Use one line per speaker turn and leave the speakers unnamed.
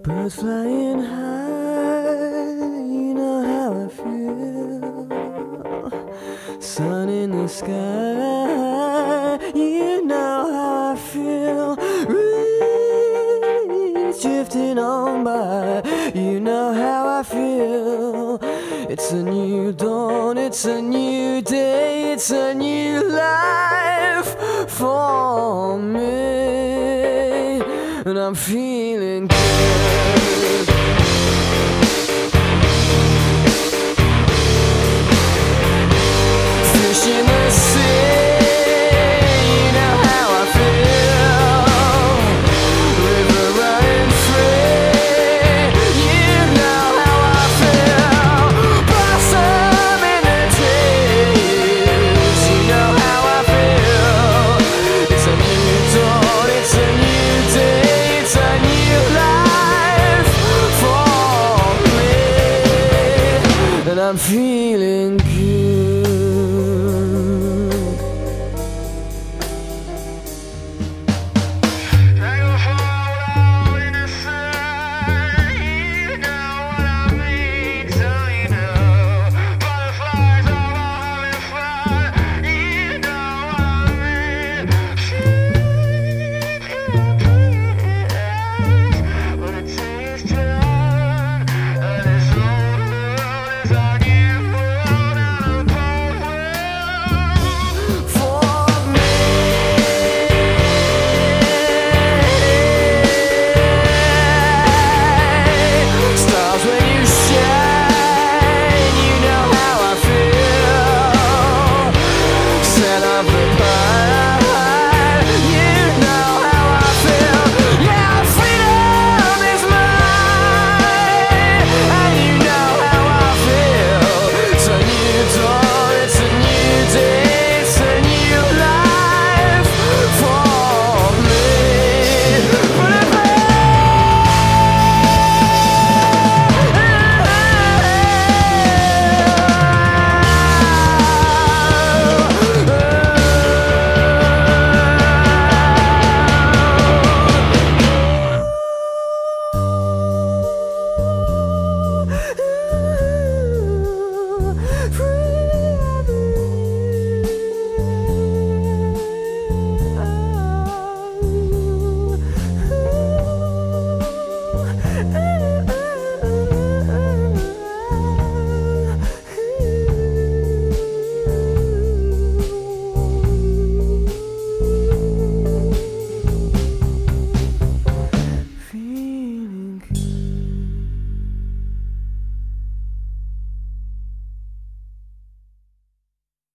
Birds flying high, you know how I feel. Sun in the sky, you know how I feel. Breeze drifting on by, you know how I feel. It's a new dawn, it's a new day, it's a new life for me, and I'm feeling good. Fish in the sea, you know how I feel. River running free, you know how I feel. Blossom in the trees, you know how I feel. It's a new dawn, it's a new day, it's a new life for me, and I'm feeling good.